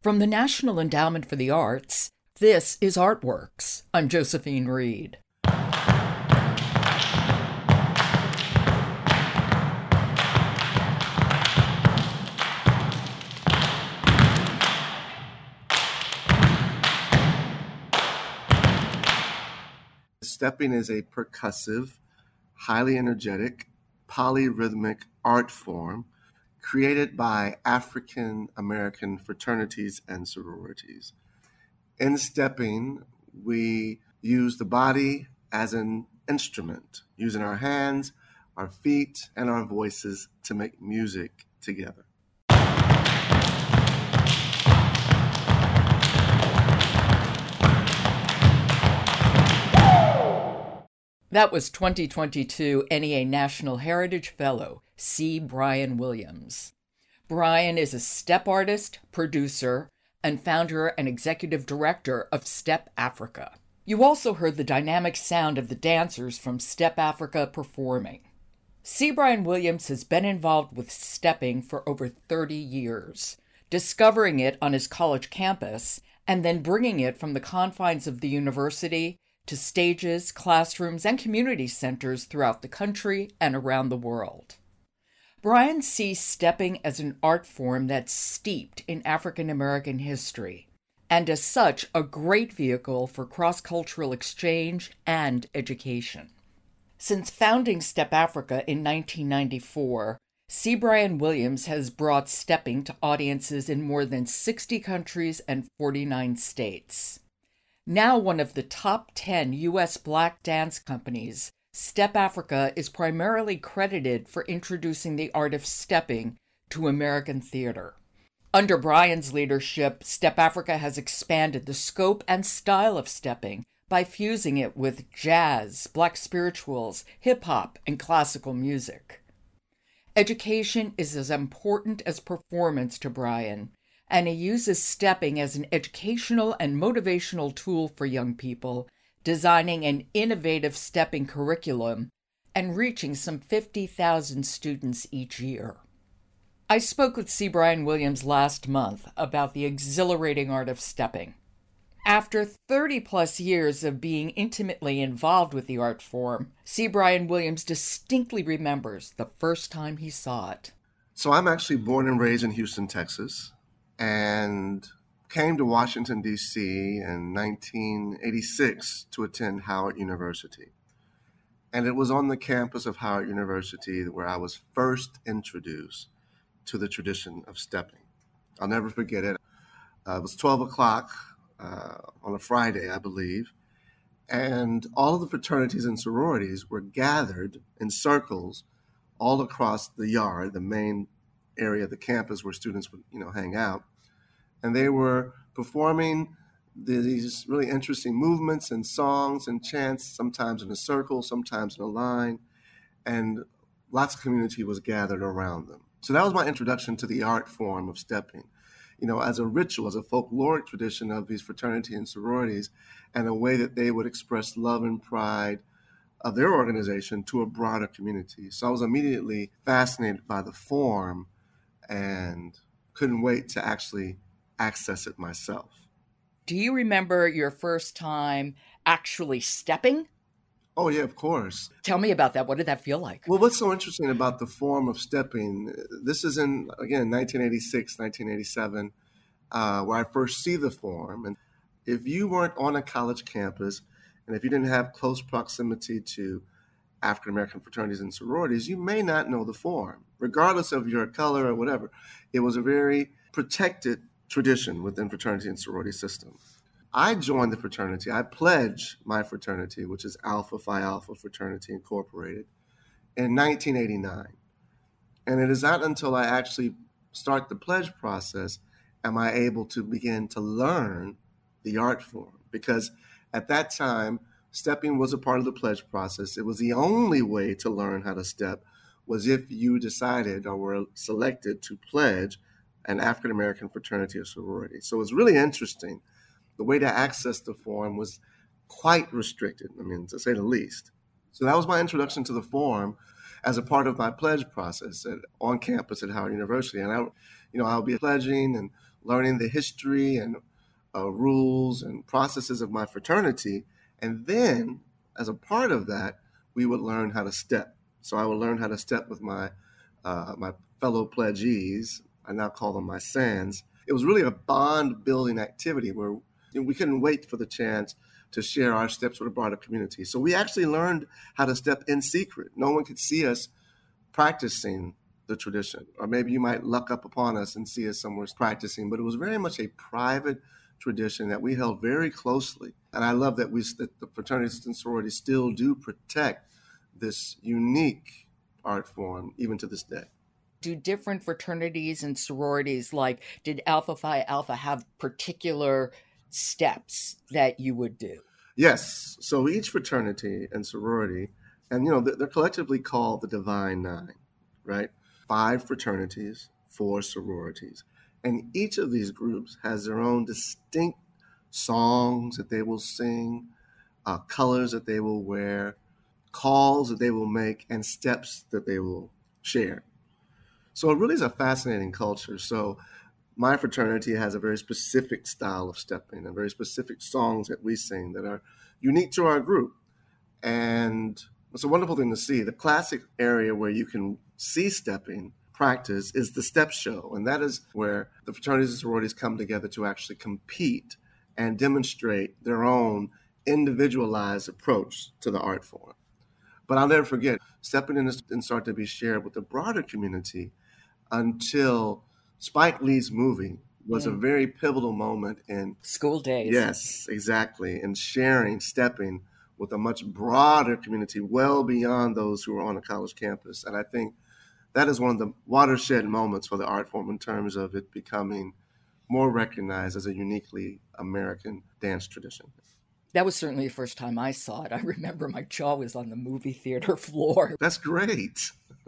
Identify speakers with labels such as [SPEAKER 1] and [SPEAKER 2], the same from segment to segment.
[SPEAKER 1] From the National Endowment for the Arts, this is Artworks. I'm Josephine Reed.
[SPEAKER 2] Stepping is a percussive, highly energetic, polyrhythmic art form created by African American fraternities and sororities. In stepping, we use the body as an instrument, using our hands, our feet, and our voices to make music together.
[SPEAKER 1] That was 2022 NEA National Heritage Fellow, C. Brian Williams. Brian is a step artist, producer, and founder and executive director of Step Africa. You also heard the dynamic sound of the dancers from Step Africa performing. C. Brian Williams has been involved with stepping for over 30 years, discovering it on his college campus and then bringing it from the confines of the university to stages, classrooms, and community centers throughout the country and around the world. Brian sees stepping as an art form that's steeped in African American history, and as such, a great vehicle for cross-cultural exchange and education. Since founding Step Africa in 1994, C. Brian Williams has brought stepping to audiences in more than 60 countries and 49 states. Now one of the top 10 U.S. Black dance companies, Step Africa is primarily credited for introducing the art of stepping to American theater. Under Brian's leadership, Step Africa has expanded the scope and style of stepping by fusing it with jazz, Black spirituals, hip-hop, and classical music. Education is as important as performance to Brian, and he uses stepping as an educational and motivational tool for young people, designing an innovative stepping curriculum and reaching some 50,000 students each year. I spoke with C. Brian Williams last month about the exhilarating art of stepping. After 30-plus years of being intimately involved with the art form, C. Brian Williams distinctly remembers the first time he saw it.
[SPEAKER 2] So I'm actually born and raised in Houston, Texas, and came to Washington, D.C. in 1986 to attend Howard University. And it was on the campus of Howard University where I was first introduced to the tradition of stepping. I'll never forget it. It was 12 o'clock on a Friday, I believe, and all of the fraternities and sororities were gathered in circles all across the yard, the main area of the campus where students would, hang out. And they were performing these really interesting movements and songs and chants, sometimes in a circle, sometimes in a line, and lots of community was gathered around them. So that was my introduction to the art form of stepping, as a ritual, as a folkloric tradition of these fraternities and sororities, and a way that they would express love and pride of their organization to a broader community. So I was immediately fascinated by the form and couldn't wait to actually access it myself.
[SPEAKER 1] Do you remember your first time actually stepping?
[SPEAKER 2] Oh, yeah, of course.
[SPEAKER 1] Tell me about that. What did that feel like?
[SPEAKER 2] Well, what's so interesting about the form of stepping, this is in, again, 1986, 1987, where I first see the form. And if you weren't on a college campus, and if you didn't have close proximity to African-American fraternities and sororities, you may not know the form, regardless of your color or whatever. It was a very protected tradition within fraternity and sorority system. I joined the fraternity. I pledged my fraternity, which is Alpha Phi Alpha Fraternity Incorporated, in 1989. And it is not until I actually start the pledge process am I able to begin to learn the art form. Because at that time, stepping was a part of the pledge process. It was the only way to learn how to step was if you decided or were selected to pledge an African-American fraternity or sorority. So it was really interesting. The way to access the form was quite restricted, to say the least. So that was my introduction to the form as a part of my pledge process on campus at Howard University. And I'll be pledging and learning the history and rules and processes of my fraternity. And then, as a part of that, we would learn how to step. So I would learn how to step with my fellow pledgees. I now call them my SANs. It was really a bond building activity where we couldn't wait for the chance to share our steps with a broader community. So we actually learned how to step in secret. No one could see us practicing the tradition, or maybe you might luck up upon us and see us somewhere practicing, but it was very much a private tradition that we held very closely. And I love that that the fraternities and sororities still do protect this unique art form even to this day.
[SPEAKER 1] Do different fraternities and sororities, like did Alpha Phi Alpha have particular steps that you would do?
[SPEAKER 2] Yes. So each fraternity and sorority, and they're collectively called the Divine Nine, right? 5 fraternities, 4 sororities. And each of these groups has their own distinct songs that they will sing, colors that they will wear, calls that they will make, and steps that they will share. So it really is a fascinating culture. So my fraternity has a very specific style of stepping and very specific songs that we sing that are unique to our group. And it's a wonderful thing to see. The classic area where you can see stepping practice is the step show. And that is where the fraternities and sororities come together to actually compete and demonstrate their own individualized approach to the art form. But I'll never forget, stepping in and start to be shared with the broader community until Spike Lee's movie was a very pivotal moment in
[SPEAKER 1] school days.
[SPEAKER 2] Yes, exactly. And sharing, stepping with a much broader community, well beyond those who are on a college campus. And I think that is one of the watershed moments for the art form in terms of it becoming more recognized as a uniquely American dance tradition.
[SPEAKER 1] That was certainly the first time I saw it. I remember my jaw was on the movie theater floor.
[SPEAKER 2] That's great.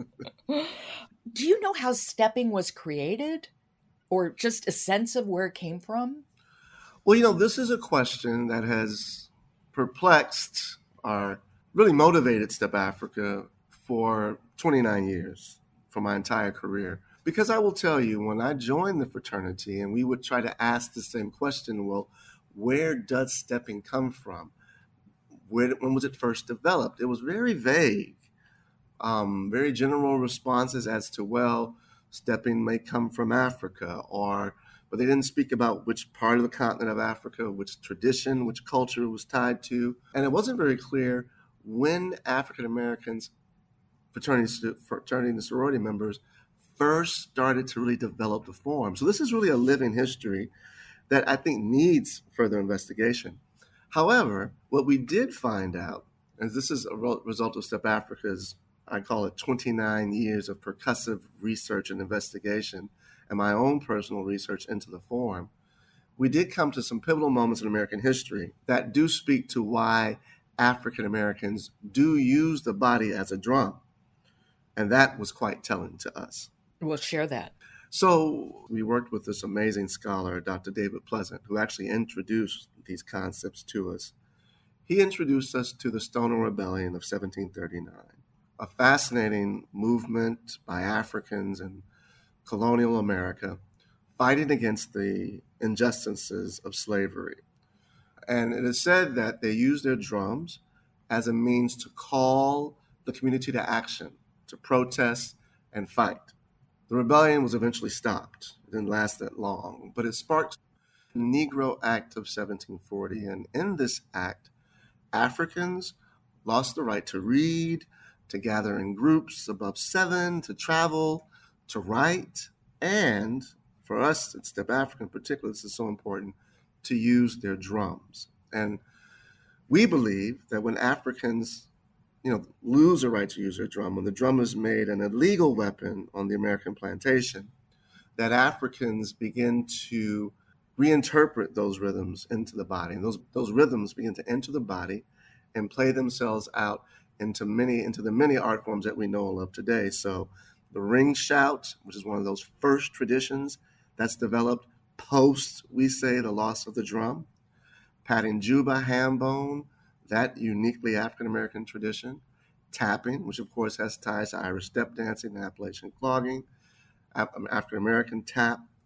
[SPEAKER 1] Do you know how stepping was created? Or just a sense of where it came from?
[SPEAKER 2] Well, this is a question that has perplexed or really motivated Step Africa for 29 years, for my entire career. Because I will tell you, when I joined the fraternity and we would try to ask the same question, well, where does stepping come from? When was it first developed? It was very vague, very general responses as to, well, stepping may come from Africa, but they didn't speak about which part of the continent of Africa, which tradition, which culture it was tied to. And it wasn't very clear when African Americans, fraternity and sorority members, first started to really develop the form. So this is really a living history that I think needs further investigation. However, what we did find out, and this is a result of Step Africa's, I call it 29 years of percussive research and investigation and my own personal research into the form, we did come to some pivotal moments in American history that do speak to why African Americans do use the body as a drum. And that was quite telling to us.
[SPEAKER 1] We'll share that.
[SPEAKER 2] So we worked with this amazing scholar, Dr. David Pleasant, who actually introduced these concepts to us. He introduced us to the Stoner Rebellion of 1739, a fascinating movement by Africans in colonial America fighting against the injustices of slavery. And it is said that they used their drums as a means to call the community to action, to protest and fight. The rebellion was eventually stopped. It didn't last that long, but it sparked the Negro Act of 1740. And in this act, Africans lost the right to read, to gather in groups above 7, to travel, to write, and for us at Step Africa in particular, this is so important, to use their drums. And we believe that when Africans lose the right to use their drum, when the drum is made an illegal weapon on the American plantation, that Africans begin to reinterpret those rhythms into the body. And those rhythms begin to enter the body and play themselves out into the many art forms that we know and love today. So the ring shout, which is one of those first traditions that's developed post, we say, the loss of the drum. Patting Juba, ham bone, that uniquely African-American tradition. Tapping, which of course has ties to Irish step dancing and Appalachian clogging. African-American tap.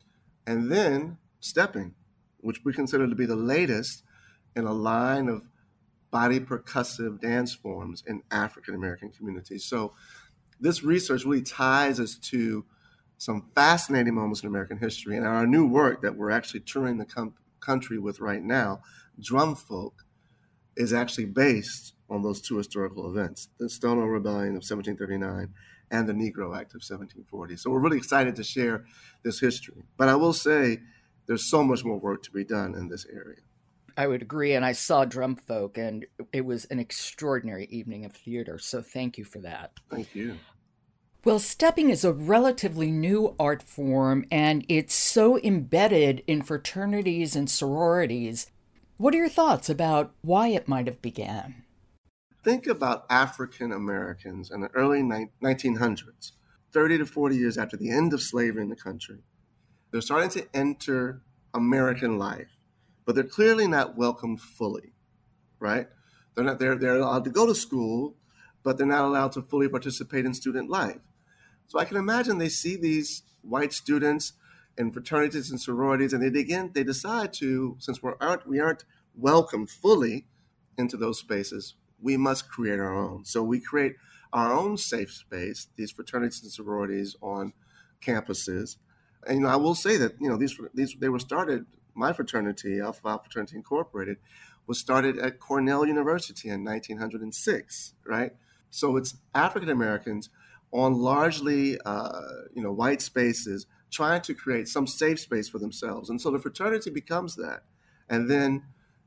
[SPEAKER 2] And then stepping, which we consider to be the latest in a line of body percussive dance forms in African American communities. So this research really ties us to some fascinating moments in American history. And our new work that we're actually touring the country with right now, Drum Folk, is actually based on those two historical events, the Stonewall Rebellion of 1739 and the Negro Act of 1740. So we're really excited to share this history. But I will say there's so much more work to be done in this area.
[SPEAKER 1] I would agree. And I saw Drum Folk, and it was an extraordinary evening of theater. So thank you for that.
[SPEAKER 2] Thank you.
[SPEAKER 1] Well, stepping is a relatively new art form, and it's so embedded in fraternities and sororities. What are your thoughts about why it might have began?
[SPEAKER 2] Think about African Americans in the early 1900s, 30 to 40 years after the end of slavery in the country. They're starting to enter American life, but they're clearly not welcomed fully, right? They're allowed to go to school, but they're not allowed to fully participate in student life. So I can imagine they see these white students in fraternities and sororities, and they decide to, since we aren't welcomed fully into those spaces, we must create our own. So we create our own safe space, these fraternities and sororities on campuses. And I will say that these they were started. My fraternity, Alpha Phi Fraternity Incorporated, was started at Cornell University in 1906. Right, so it's African Americans on largely white spaces trying to create some safe space for themselves, and so the fraternity becomes that, and then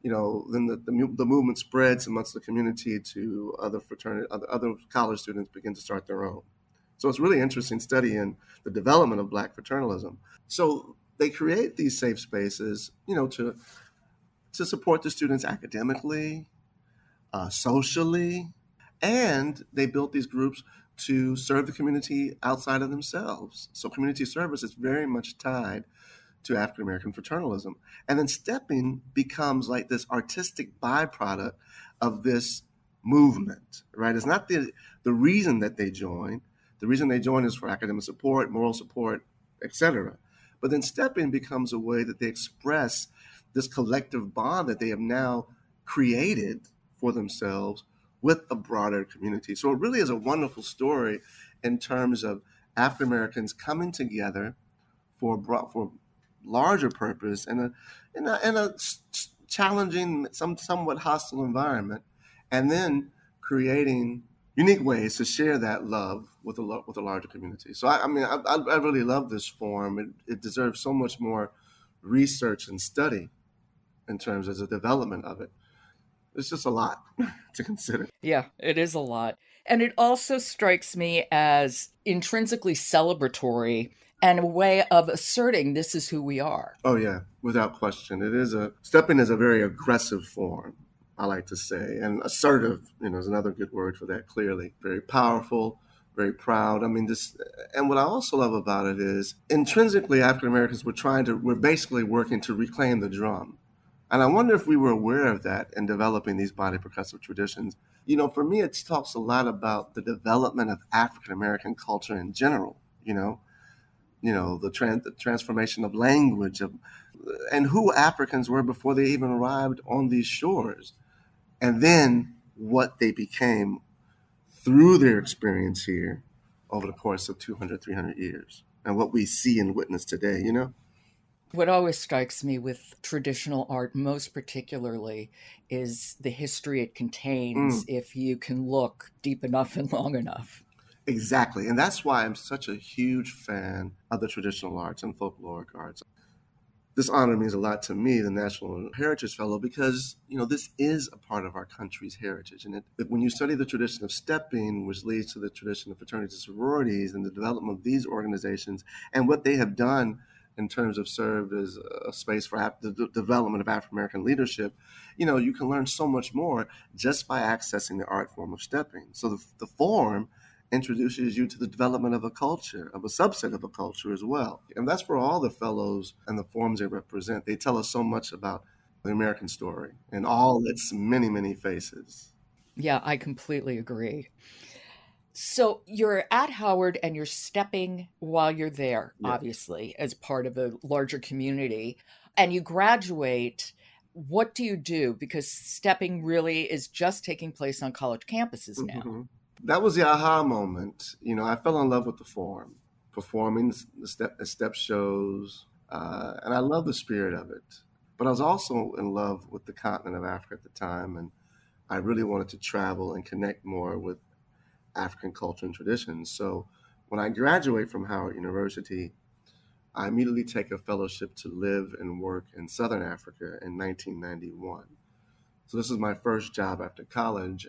[SPEAKER 2] the movement spreads amongst the community to other fraternity, other college students begin to start their own. So it's really interesting studying the development of Black fraternalism. So they create these safe spaces, to support the students academically, socially, and they built these groups to serve the community outside of themselves. So community service is very much tied to African American fraternalism. And then stepping becomes like this artistic byproduct of this movement, right? It's not the reason that they join. The reason they join is for academic support, moral support, etc. But then stepping becomes a way that they express this collective bond that they have now created for themselves with a broader community. So it really is a wonderful story in terms of African Americans coming together for larger purpose in a challenging, somewhat hostile environment, and then creating unique ways to share that love with a larger community. So I really love this form. It deserves so much more research and study in terms of the development of it. It's just a lot to consider.
[SPEAKER 1] Yeah, it is a lot. And it also strikes me as intrinsically celebratory and a way of asserting this is who we are.
[SPEAKER 2] Oh, yeah, without question. Stepping is a very aggressive form, I like to say. And assertive, is another good word for that, clearly. Very powerful, very proud. And what I also love about it is intrinsically African Americans we're basically working to reclaim the drum. And I wonder if we were aware of that in developing these body percussive traditions. For me, it talks a lot about the development of African American culture in general, the transformation of language and who Africans were before they even arrived on these shores. And then what they became through their experience here over the course of 200, 300 years. And what we see and witness today,
[SPEAKER 1] What always strikes me with traditional art, most particularly, is the history it contains if you can look deep enough and long enough.
[SPEAKER 2] Exactly. And that's why I'm such a huge fan of the traditional arts and folkloric arts. This honor means a lot to me, the National Heritage Fellow, because, this is a part of our country's heritage. And when you study the tradition of stepping, which leads to the tradition of fraternities and sororities and the development of these organizations and what they have done in terms of served as a space for the development of African American leadership, you can learn so much more just by accessing the art form of stepping. So the form introduces you to the development of a culture, of a subset of a culture as well. And that's for all the fellows and the forms they represent. They tell us so much about the American story and all its many, many faces.
[SPEAKER 1] Yeah, I completely agree. So you're at Howard and you're stepping while you're there,
[SPEAKER 2] Yeah.
[SPEAKER 1] obviously, as part of a larger community, and you graduate. What do you do? Because stepping really is just taking place on college campuses now.
[SPEAKER 2] Hmm. That was the aha moment. I fell in love with the form, performing the step shows, and I love the spirit of it. But I was also in love with the continent of Africa at the time, and I really wanted to travel and connect more with African culture and traditions. So when I graduate from Howard University, I immediately take a fellowship to live and work in Southern Africa in 1991. So this is my first job after college,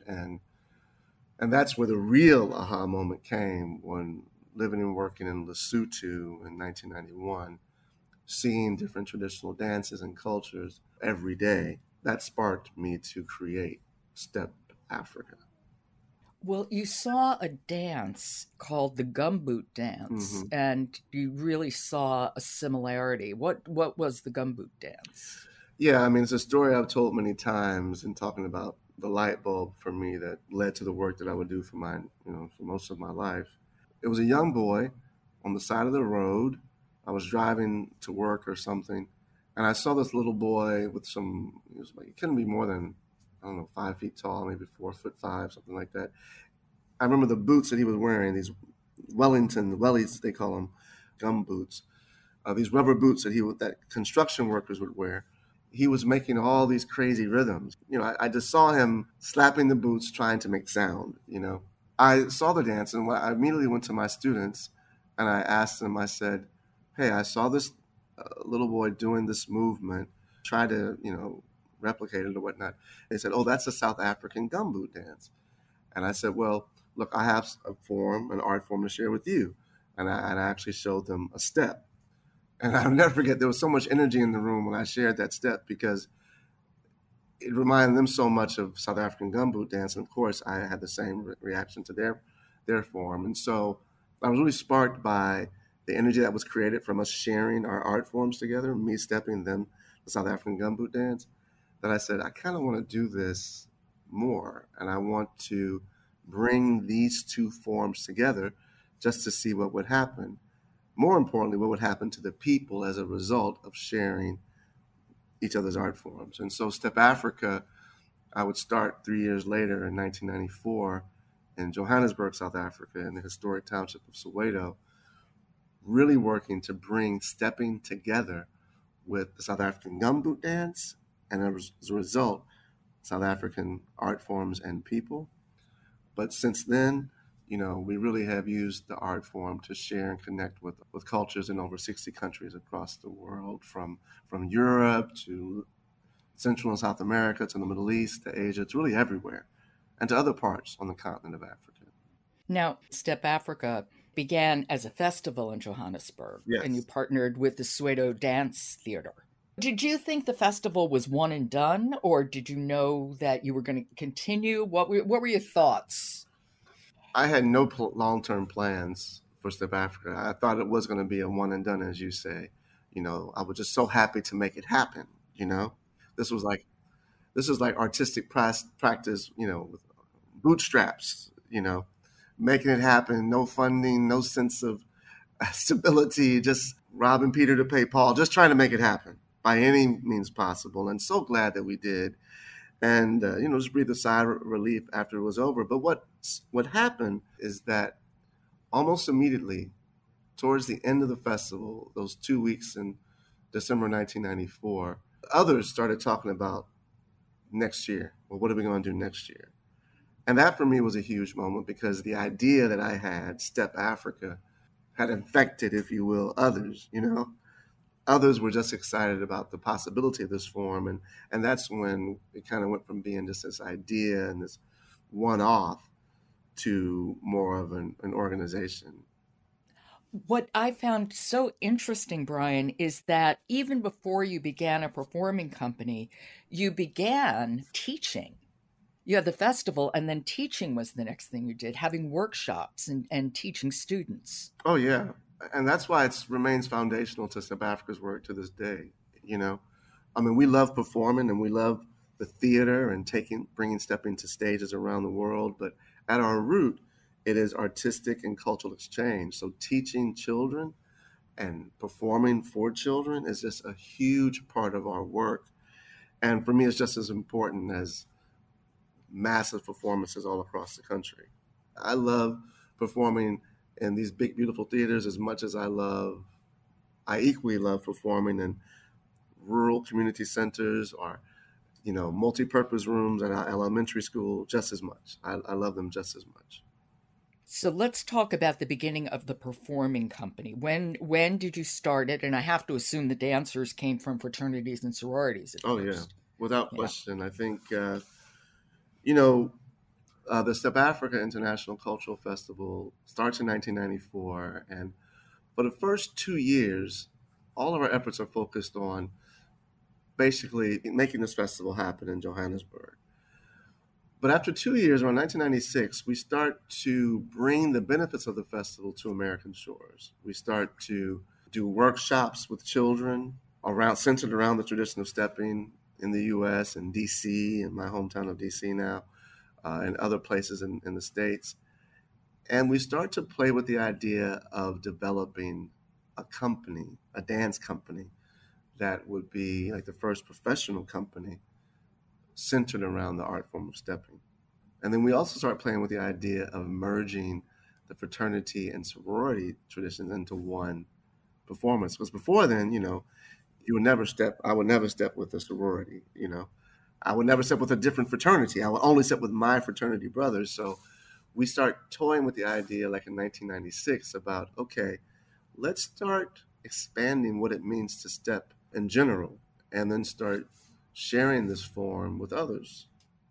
[SPEAKER 2] and that's where the real aha moment came, when living and working in Lesotho in 1991, seeing different traditional dances and cultures every day. That sparked me to create Step Africa.
[SPEAKER 1] Well, you saw a dance called the gumboot dance,
[SPEAKER 2] Hmm.
[SPEAKER 1] and you really saw a similarity. What was the gumboot dance?
[SPEAKER 2] Yeah, I mean, it's a story I've told many times in talking about the light bulb for me that led to the work that I would do for most of my life. It was a young boy on the side of the road. I was driving to work or something, and I saw this little boy with he couldn't be more than, I don't know, 5 feet tall, maybe 4 foot five, something like that. I remember the boots that he was wearing, these wellies, they call them, gum boots, these rubber boots that construction workers would wear. He was making all these crazy rhythms. I just saw him slapping the boots, trying to make sound. I saw the dance, and I immediately went to my students and I asked them, I said, "Hey, I saw this little boy doing this movement, try to, replicate it or whatnot." They said, "Oh, that's a South African gumboot dance." And I said, "Well, look, I have an art form to share with you." And I actually showed them a step. And I'll never forget, there was so much energy in the room when I shared that step, because it reminded them so much of South African gumboot dance. And of course, I had the same reaction to their form. And so I was really sparked by the energy that was created from us sharing our art forms together, me stepping, them the South African gumboot dance, that I said, I kind of want to do this more. And I want to bring these two forms together just to see what would happen. More importantly, what would happen to the people as a result of sharing each other's art forms. And so Step Africa, I would start 3 years later in 1994 in Johannesburg, South Africa, in the historic township of Soweto, really working to bring stepping together with the South African gumboot dance, and as a result, South African art forms and people. But since then, we really have used the art form to share and connect with cultures in over 60 countries across the world, from Europe to Central and South America to the Middle East to Asia. It's really everywhere, and to other parts on the continent of Africa.
[SPEAKER 1] Now, Step Africa began as a festival in Johannesburg, and you
[SPEAKER 2] Yes.
[SPEAKER 1] partnered with the Soweto Dance Theater. Did you think the festival was one and done, or did you know that you were going to continue? What were your thoughts?
[SPEAKER 2] I had no long-term plans for Step Africa. I thought it was going to be a one and done, as you say. I was just so happy to make it happen. You know, this was like this is like artistic practice. With bootstraps. Making it happen. No funding, no sense of stability. Just robbing Peter to pay Paul. Just trying to make it happen by any means possible. And so glad that we did. And just breathe a sigh of relief after it was over. But what happened is that almost immediately, towards the end of the festival, those 2 weeks in December 1994, others started talking about next year. Well, what are we going to do next year? And that for me was a huge moment, because the idea that I had, Step Africa, had infected, if you will, others. Others were just excited about the possibility of this form. And that's when it kind of went from being just this idea and this one off to more of an organization.
[SPEAKER 1] What I found so interesting, Brian, is that even before you began a performing company, you began teaching. You had the festival, and then teaching was the next thing you did, having workshops and teaching students.
[SPEAKER 2] Oh, yeah. And that's why it remains foundational to Step Africa's work to this day. You know, I mean, we love performing and we love the theater and bringing stepping to stages around the world. But at our root It is artistic and cultural exchange. So teaching children and performing for children is just a huge part of our work. And for me, it's just as important as massive performances all across the country. I love performing in these big, beautiful theaters as much as I equally love performing in rural community centers or, multi-purpose rooms at our elementary school just as much. I love them just as much.
[SPEAKER 1] So let's talk about the beginning of the performing company. When did you start it? And I have to assume the dancers came from fraternities and sororities at
[SPEAKER 2] Oh, yeah,
[SPEAKER 1] first.
[SPEAKER 2] without
[SPEAKER 1] Yeah.
[SPEAKER 2] question. I think, you know, the Step Africa International Cultural Festival starts in 1994. And for the first 2 years, all of our efforts are focused on basically making this festival happen in Johannesburg. But after 2 years, around 1996, we start to bring the benefits of the festival to American shores. We start to do workshops with children centered around the tradition of stepping in the U.S. and D.C. and my hometown of D.C. now, and other places in the States. And we start to play with the idea of developing a company, a dance company, that would be like the first professional company centered around the art form of stepping. And then we also start playing with the idea of merging the fraternity and sorority traditions into one performance. Because before then, I would never step with a sorority. I would never step with a different fraternity. I would only step with my fraternity brothers. So we start toying with the idea, like in 1996, about, okay, let's start expanding what it means to step in general, and then start sharing this form with others.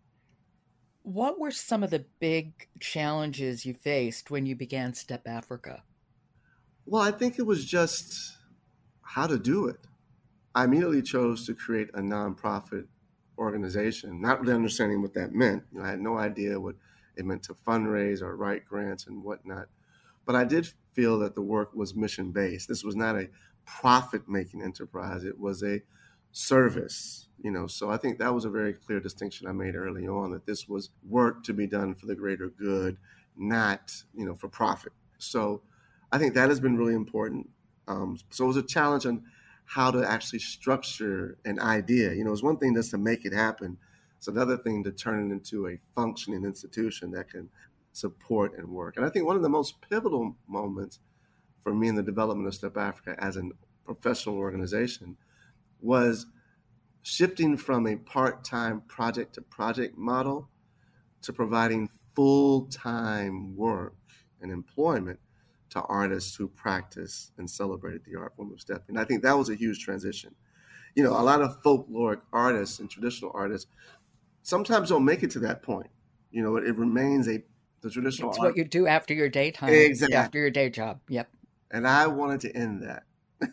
[SPEAKER 1] What were some of the big challenges you faced when you began Step Africa?
[SPEAKER 2] Well, I think it was just how to do it. I immediately chose to create a nonprofit organization, not really understanding what that meant. I had no idea what it meant to fundraise or write grants and whatnot. But I did feel that the work was mission based. This was not a profit making enterprise, it was a service. So I think that was a very clear distinction I made early on, that this was work to be done for the greater good, not for profit. So I think that has been really important. So it was a challenge on how to actually structure an idea. It's one thing just to make it happen. It's another thing to turn it into a functioning institution that can support and work. And I think one of the most pivotal moments for me in the development of Step Africa as a professional organization was shifting from a part-time project to project model to providing full-time work and employment to artists who practice and celebrated the art form of stepping. I think that was a huge transition. A lot of folkloric artists and traditional artists sometimes don't make it to that point. It remains the traditional
[SPEAKER 1] It's
[SPEAKER 2] art.
[SPEAKER 1] what you do after your daytime,
[SPEAKER 2] Exactly.
[SPEAKER 1] after your day job. Yep.
[SPEAKER 2] And I wanted to end that.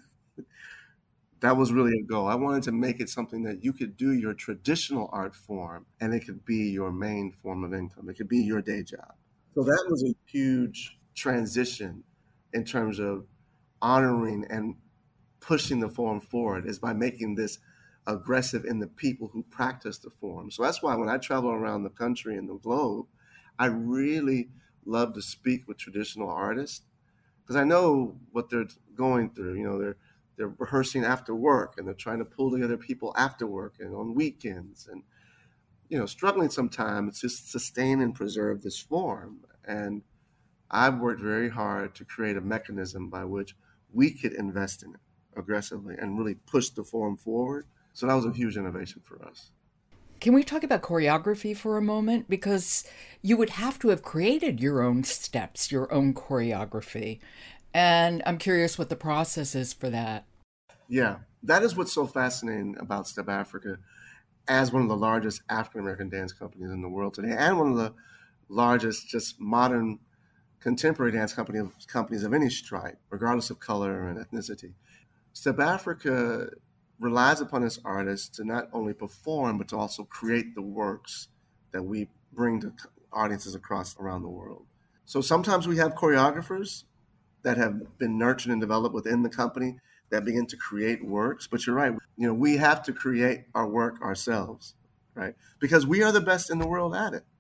[SPEAKER 2] That was really a goal. I wanted to make it something that you could do your traditional art form and it could be your main form of income. It could be your day job. So that was a huge transition in terms of honoring and pushing the form forward, is by making this aggressive in the people who practice the form. So that's why when I travel around the country and the globe, I really love to speak with traditional artists, because I know what they're going through. They're rehearsing after work, and they're trying to pull together people after work and on weekends, and struggling sometimes to sustain and preserve this form. And I've worked very hard to create a mechanism by which we could invest in it aggressively and really push the form forward. So that was a huge innovation for us.
[SPEAKER 1] Can we talk about choreography for a moment? Because you would have to have created your own steps, your own choreography. And I'm curious what the process is for that.
[SPEAKER 2] Yeah, that is what's so fascinating about Step Africa as one of the largest African American dance companies in the world today, and one of the largest just modern contemporary dance companies of any stripe, regardless of color and ethnicity. Step Africa relies upon its artists to not only perform, but to also create the works that we bring to audiences around the world. So sometimes we have choreographers that have been nurtured and developed within the company that begin to create works. But you're right, we have to create our work ourselves, right? Because we are the best in the world at it.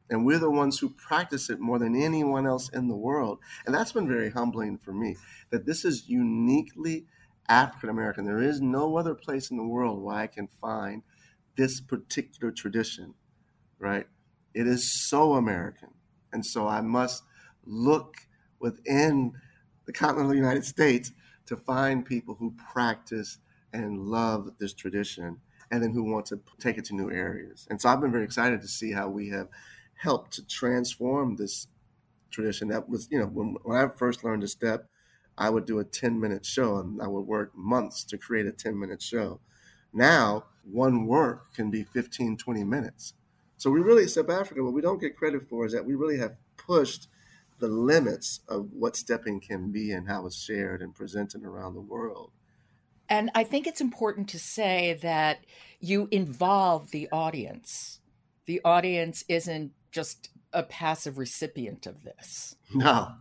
[SPEAKER 2] And we're the ones who practice it more than anyone else in the world. And that's been very humbling for me, that this is uniquely African American. There is no other place in the world where I can find this particular tradition, right? It is so American. And so I must look within the continental United States to find people who practice and love this tradition and then who want to take it to new areas. And so I've been very excited to see how we have helped to transform this tradition. That was, when I first learned to step, I would do a 10-minute show and I would work months to create a 10-minute show. Now, one work can be 15, 20 minutes. So we really, Step Africa, what we don't get credit for is that we really have pushed the limits of what stepping can be and how it's shared and presented around the world.
[SPEAKER 1] And I think it's important to say that you involve the audience. The audience isn't just a passive recipient of this.
[SPEAKER 2] No.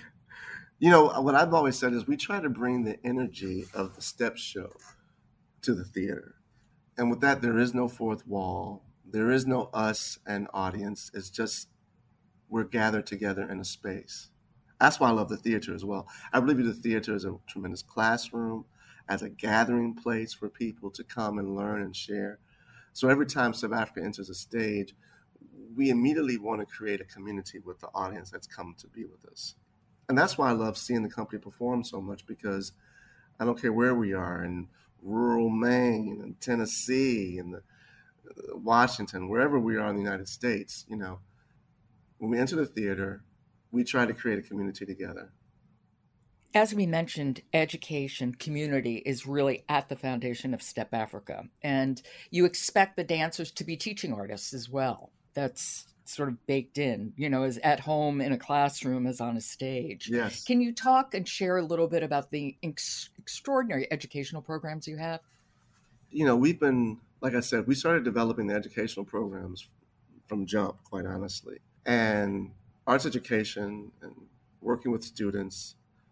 [SPEAKER 2] What I've always said is we try to bring the energy of the step show to the theater. And with that, there is no fourth wall. There is no us and audience. It's just we're gathered together in a space. That's why I love the theater as well. I believe the theater is a tremendous classroom, as a gathering place for people to come and learn and share. So every time Step Africa enters a stage, we immediately want to create a community with the audience that's come to be with us. And that's why I love seeing the company perform so much, because I don't care where we are, in rural Maine and Tennessee and Washington, wherever we are in the United States, when we enter the theater, we try to create a community together.
[SPEAKER 1] As we mentioned, education, community is really at the foundation of Step Africa. And you expect the dancers to be teaching artists as well. That's sort of baked in, as at home in a classroom as on a stage.
[SPEAKER 2] Yes.
[SPEAKER 1] Can you talk and share a little bit about the extraordinary educational programs you have?
[SPEAKER 2] We've been, like I said, we started developing the educational programs from jump, quite honestly. And arts education and working with students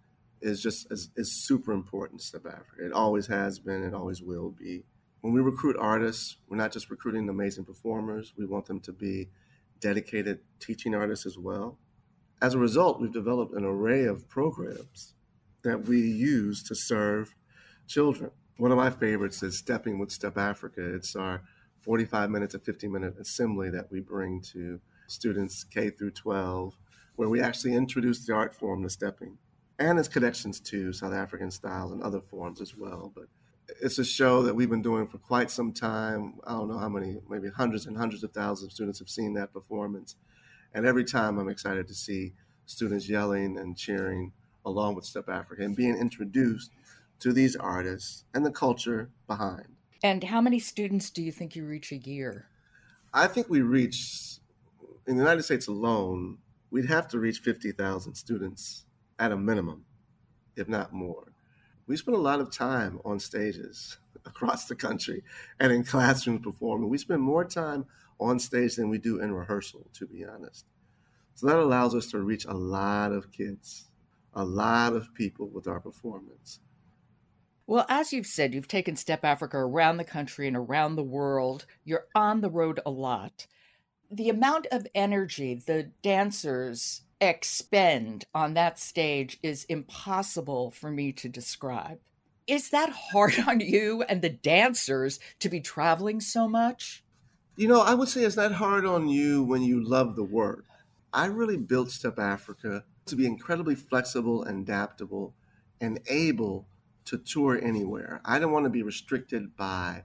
[SPEAKER 2] is super important to Step Africa. It always has been, it always will be. When we recruit artists, we're not just recruiting amazing performers, we want them to be dedicated teaching artists as well. As a result, we've developed an array of programs that we use to serve children. One of my favorites is Stepping with Step Africa. It's our 45-minute to 50-minute assembly that we bring to students K through 12, where we actually introduce the art form to stepping and its connections to South African style and other forms as well. But it's a show that we've been doing for quite some time. I don't know how many, maybe hundreds and hundreds of thousands of students have seen that performance. And every time I'm excited to see students yelling and cheering along with Step Africa and being introduced to these artists and the culture behind.
[SPEAKER 1] And how many students do you think you reach a year?
[SPEAKER 2] I think we reach, in the United States alone, we'd have to reach 50,000 students at a minimum, if not more. We spend a lot of time on stages across the country and in classrooms performing. We spend more time on stage than we do in rehearsal, to be honest. So that allows us to reach a lot of kids, a lot of people with our performance.
[SPEAKER 1] Well, as you've said, you've taken Step Africa around the country and around the world. You're on the road a lot. The amount of energy the dancers expend on that stage is impossible for me to describe. Is that hard on you and the dancers to be traveling so much?
[SPEAKER 2] I would say it's not hard on you when you love the work. I really built Step Africa to be incredibly flexible and adaptable and able to tour anywhere. I didn't want to be restricted by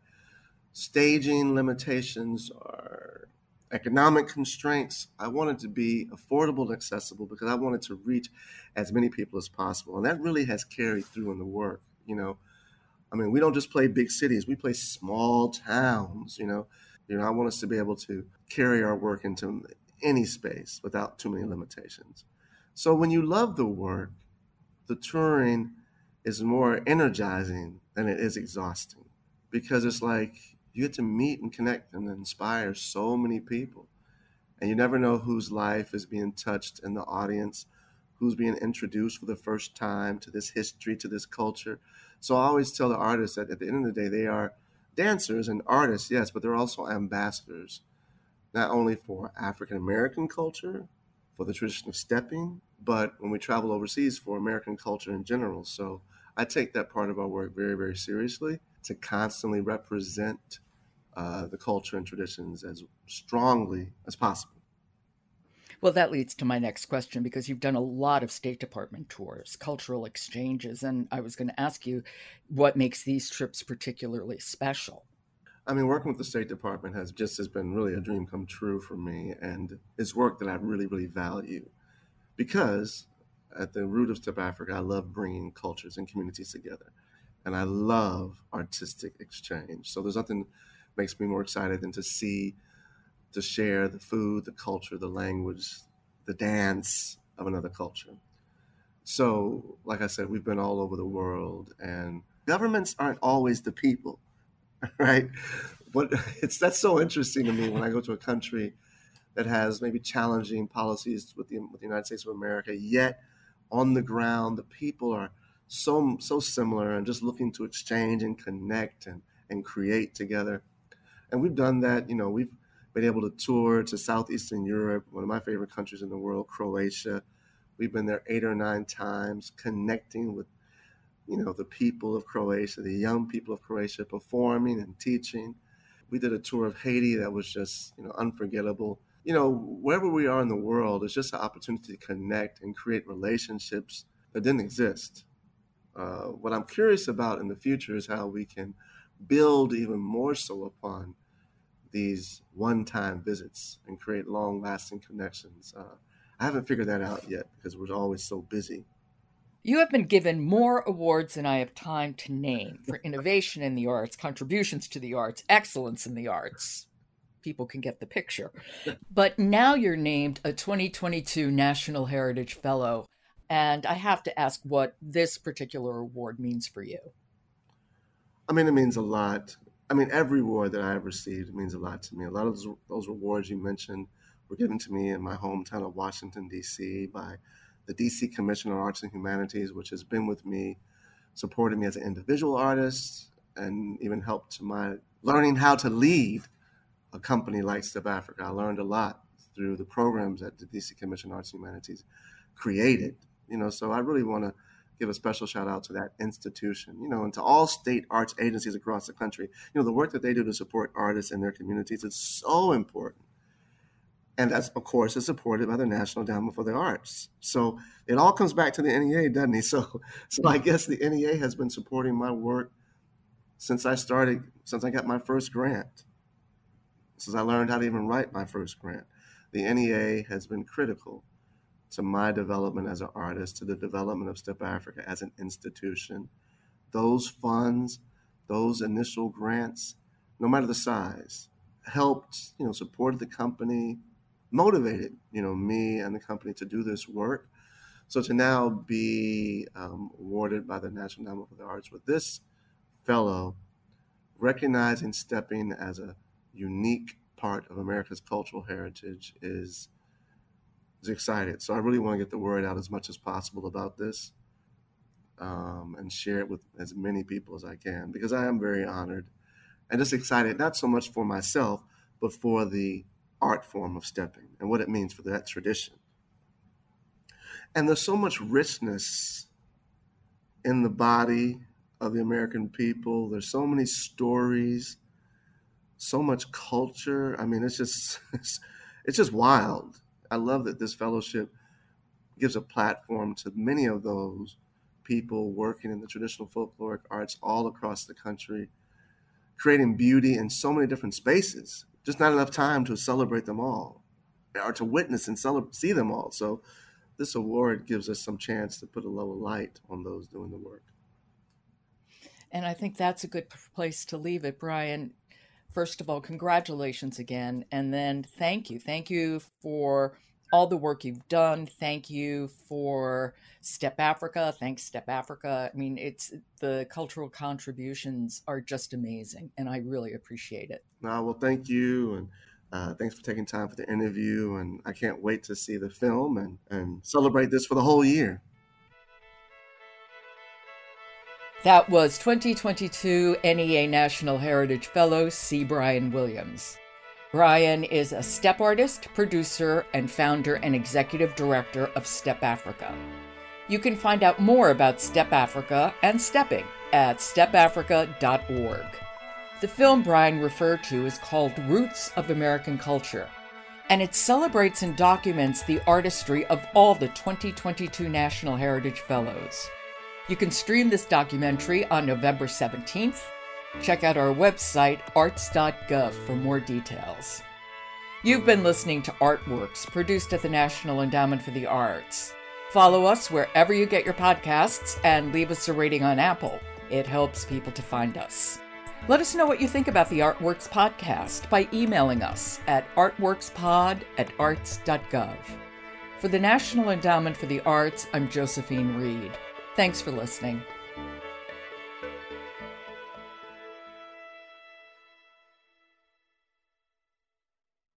[SPEAKER 2] staging limitations or economic constraints. I wanted to be affordable and accessible because I wanted to reach as many people as possible. And that really has carried through in the work. We don't just play big cities, we play small towns. I want us to be able to carry our work into any space without too many limitations. So when you love the work, the touring is more energizing than it is exhausting, because it's like you get to meet and connect and inspire so many people. And you never know whose life is being touched in the audience, who's being introduced for the first time to this history, to this culture. So I always tell the artists that at the end of the day, they are dancers and artists, yes, but they're also ambassadors not only for African American culture, for the tradition of stepping, but when we travel overseas for American culture in general. So I take that part of our work very, very seriously to constantly represent the culture and traditions as strongly as possible.
[SPEAKER 1] Well, that leads to my next question because you've done a lot of State Department tours, cultural exchanges, and I was going to ask you what makes these trips particularly special.
[SPEAKER 2] I mean, working with the State Department has been really a dream come true for me, and it's work that I really, really value because at the root of Step Africa, I love bringing cultures and communities together, and I love artistic exchange. So there's nothing makes me more excited than to share the food, the culture, the language, the dance of another culture. So, like I said, we've been all over the world, and governments aren't always the people, right? But that's so interesting to me when I go to a country that has maybe challenging policies with the United States of America, yet on the ground the people are so similar and just looking to exchange and connect and create together. And we've done that. We've been able to tour to Southeastern Europe, one of my favorite countries in the world, Croatia. We've been there 8 or 9 times, connecting with the people of Croatia, the young people of Croatia, performing and teaching. We did a tour of Haiti that was just unforgettable. Wherever we are in the world, it's just an opportunity to connect and create relationships that didn't exist. What I'm curious about in the future is how we can build even more so upon these one-time visits and create long-lasting connections. I haven't figured that out yet because we're always so busy.
[SPEAKER 1] You have been given more awards than I have time to name for innovation in the arts, contributions to the arts, excellence in the arts. People can get the picture. But now you're named a 2022 National Heritage Fellow, and I have to ask what this particular award means for you.
[SPEAKER 2] I mean, it means a lot. I mean, every award that I have received means a lot to me. A lot of those awards you mentioned were given to me in my hometown of Washington, D.C. by the D.C. Commission on Arts and Humanities, which has been with me, supported me as an individual artist, and even helped to my learning how to lead a company like Step Africa. I learned a lot through the programs that the DC Commission on Arts and Humanities created. So I really want to give a special shout out to that institution, and to all state arts agencies across the country. The work that they do to support artists and their communities is so important. And that's, of course, is supported by the National Endowment for the Arts. So it all comes back to the NEA, doesn't it? So I guess the NEA has been supporting my work since I got my first grant. Since I learned how to even write my first grant. The NEA has been critical to my development as an artist, to the development of Step Africa as an institution. Those funds, those initial grants, no matter the size, helped, supported the company, motivated, me and the company to do this work. So to now be awarded by the National Endowment for the Arts with this fellow, recognizing stepping as a unique part of America's cultural heritage is excited. So I really want to get the word out as much as possible about this and share it with as many people as I can, because I am very honored and just excited, not so much for myself, but for the art form of stepping and what it means for that tradition. And there's so much richness in the body of the American people. There's so many stories, so much culture. I mean, it's just wild. I love that this fellowship gives a platform to many of those people working in the traditional folkloric arts all across the country, creating beauty in so many different spaces. Just not enough time to celebrate them all or to witness and see them all. So this award gives us some chance to put a little light on those doing the work.
[SPEAKER 1] And I think that's a good place to leave it, Brian. First of all, congratulations again. And then thank you. Thank you for all the work you've done. Thank you for Step Africa. Thanks, Step Africa. I mean, the cultural contributions are just amazing, and I really appreciate it.
[SPEAKER 2] Well, thank you. And thanks for taking time for the interview. And I can't wait to see the film and celebrate this for the whole year.
[SPEAKER 1] That was 2022 NEA National Heritage Fellow C. Brian Williams. Brian is a step artist, producer, and founder and executive director of Step Africa. You can find out more about Step Africa and stepping at stepafrica.org. The film Brian referred to is called Roots of American Culture, and it celebrates and documents the artistry of all the 2022 National Heritage Fellows. You can stream this documentary on November 17th. Check out our website, arts.gov, for more details. You've been listening to Artworks, produced at the National Endowment for the Arts. Follow us wherever you get your podcasts and leave us a rating on Apple. It helps people to find us. Let us know what you think about the Artworks podcast by emailing us at artworkspod@arts.gov. For the National Endowment for the Arts, I'm Josephine Reed. Thanks for listening.